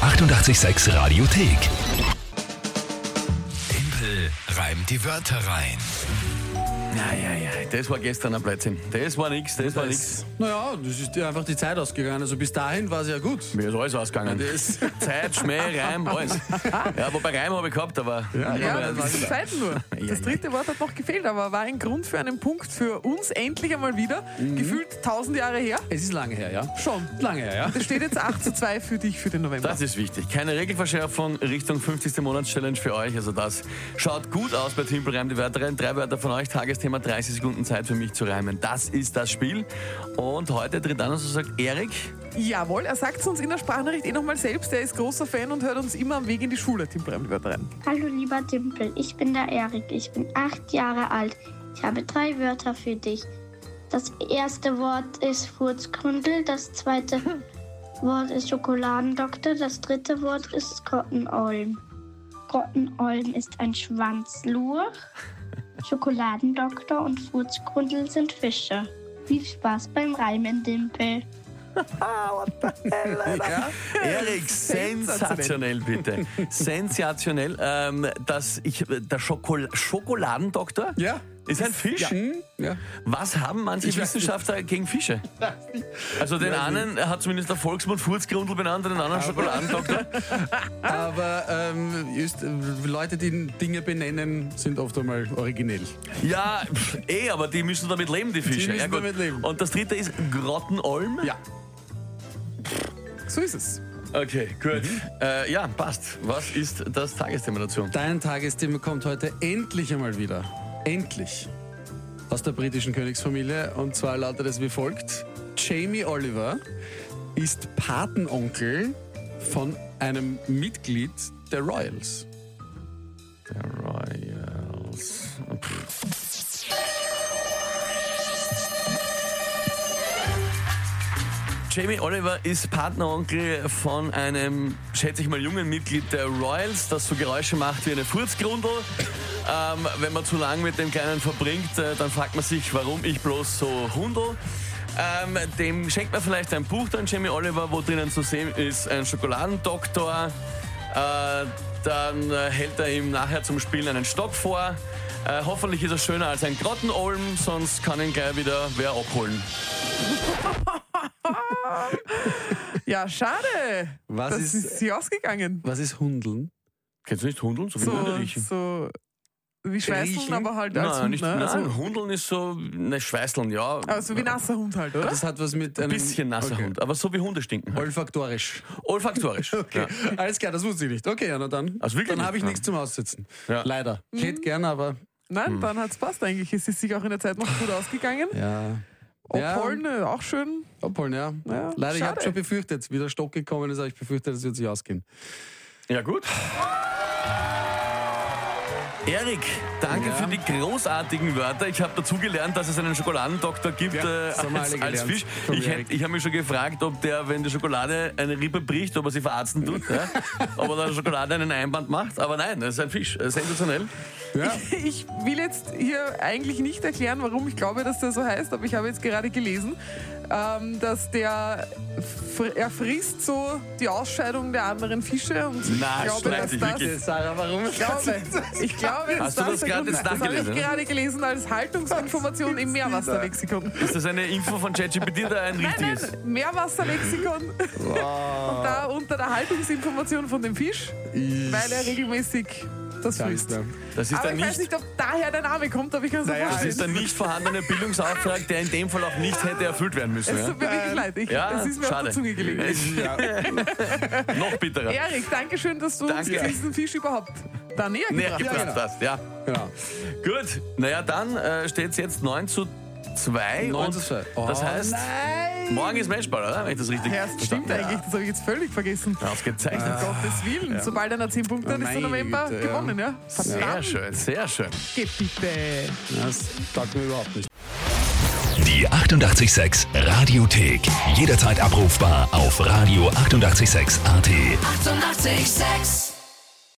886 Radiothek. Tempel reimt die Wörter rein. Ja, das war gestern ein Blödsinn. Das war nix. Naja, das ist dir einfach die Zeit ausgegangen. Also bis dahin war es ja gut. Mir ist alles ausgegangen. Das, Zeit, Schmäh, Reim, alles. Ja, wobei Reim habe ich gehabt, aber... Ja, das sind Zeiten nur. Das dritte Wort hat noch gefehlt, aber war ein Grund für einen Punkt für uns endlich einmal wieder. Gefühlt 1000 Jahre her. es ist lange her, ja? Schon. Lange her, ja? Das steht jetzt 8:2 für dich für den November. Das ist wichtig. Keine Regelverschärfung Richtung 50. Monatschallenge für euch. Also das schaut gut aus bei Tempel reimt die Wörter rein. 3 Wörter von euch, Tagesthema 30 Sekunden Zeit für mich zu reimen. Das ist das Spiel. Und heute tritt an und so sagt Erik. Jawohl, er sagt es uns in der Sprachnachricht nochmal selbst. Er ist großer Fan und hört uns immer am Weg in die Schule. Tempel reimt die Wörter rein. Hallo lieber Timpel, ich bin der Erik, ich bin 8 Jahre alt. Ich habe 3 Wörter für dich. Das erste Wort ist Furzgründel, das zweite Wort ist Schokoladendoktor, das dritte Wort ist Grottenolm. Grottenolm ist ein Schwanzlurch, Schokoladendoktor und Furzgründel sind Fische. Viel Spaß beim Reimen, Dimpel. Ja? Erik, sensationell bitte. Sensationell. Der Schokoladendoktor Ja? ist ein Fisch. Ja. Was haben manche Wissenschaftler gegen Fische? Also den einen hat zumindest der Volksmund Furzgrundel benannt, den anderen Schokoladendoktor. Aber Leute, die Dinge benennen, sind oft einmal originell. Ja, aber die müssen damit leben, die Fische. müssen Ja, gut. damit leben. Und das dritte ist Grottenolm. Ja. So ist es. Okay, gut. Ja, passt. Was ist das Tagesthema dazu? Dein Tagesthema kommt heute endlich einmal wieder. Endlich. Aus der britischen Königsfamilie. Und zwar lautet es wie folgt. Jamie Oliver ist Patenonkel von einem Mitglied der Royals. Der Royals. Jamie Oliver ist Partneronkel von einem, schätze ich mal, jungen Mitglied der Royals, das so Geräusche macht wie eine Furzgrundel. Wenn man zu lang mit dem Kleinen verbringt, dann fragt man sich, warum ich bloß so hundel. Dem schenkt man vielleicht ein Buch dann, Jamie Oliver, wo drinnen zu sehen ist ein Schokoladendoktor. Dann hält er ihm nachher zum Spielen einen Stock vor. Hoffentlich ist er schöner als ein Grottenolm, sonst kann ihn gleich wieder wer abholen. Ja, schade. Was das ist- ist sie ausgegangen. Was ist Hundeln? Kennst du nicht Hundeln? So wie Hunde riechen. So wie Schweißeln, Riechen? aber halt als Nein, Hund. nicht, Ne? nein, Also, Hundeln ist so, ne, Schweißeln, ja. aber so wie nasser Hund halt, oder? Das hat was mit Ein einem... bisschen nasser Okay. Hund, aber so wie Hunde stinken. Halt. Olfaktorisch. Olfaktorisch. Okay, alles klar, das wusste ich nicht. Okay, ja, na dann. Also wirklich dann habe ich nicht? nichts zum Aussitzen. Ja. Leider. Ich hätte gerne, aber... Nein, dann hat's passt eigentlich. Es ist sich auch in der Zeit noch gut ausgegangen. Ja. Obholen, auch schön. Abholen, ja. Ja, Leider, ich habe schade. schon befürchtet, wie der Stock gekommen ist, aber ich befürchte, das wird sich ausgehen. Ja, gut. Erik, danke für die großartigen Wörter. Ich habe dazugelernt, dass es einen Schokoladendoktor gibt Ja, das haben wir als alle gelernt Fisch. vom Ich Erik. habe mich schon gefragt, ob der, wenn die Schokolade eine Rippe bricht, ob er sie verarzten tut. Ja? Ob er der Schokolade einen Einband macht. Aber nein, das ist ein Fisch. Sensationell. Ja. Ich will jetzt hier eigentlich nicht erklären, warum ich glaube, dass der so heißt, aber ich habe jetzt gerade gelesen, dass er frisst so die Ausscheidung der anderen Fische und Na, ich glaube, streich dass dich das... wirklich. Sarah, warum? Ich glaube, Hast du das der gerade Grund jetzt ist. Das habe ich nachgelesen, gerade gelesen als Haltungsinformation im Meerwasserlexikon. Ist das eine Info von ChatGPT oder ein richtiges? Nein, Meerwasserlexikon. Und da unter der Haltungsinformation von dem Fisch, weil er regelmäßig das frisst. Das ist Aber ein ich weiß nicht... nicht, ob daher der Name kommt, aber ich kann es mir Das ist vorstellen. der nicht vorhandene Bildungsauftrag, der in dem Fall auch nicht hätte erfüllt werden müssen. Es Ja? tut mir wirklich leid. Ja, Es ist mir auf schade. der Zunge gelegen. Noch bitterer. Erik, danke schön, dass du uns Danke. diesen Fisch überhaupt da näher Näher gebracht hast. gebracht hast, ja. Genau. Gut, naja, dann steht es jetzt 9:2. 9:2. Und das heißt, morgen ist Matchball, oder? Wenn ich das richtig Ja, das stimmt eigentlich, das habe ich jetzt völlig vergessen. ausgezeichnet. Um Gottes Willen, sobald einer 10 Punkte hat, ist der Meine November Güte, ja. gewonnen, ja? Sehr Verdammt, schön, sehr schön. geh bitte. Das taugt mir überhaupt nicht. Die 886 Radiothek. Jederzeit abrufbar auf radio886.at. 886! 886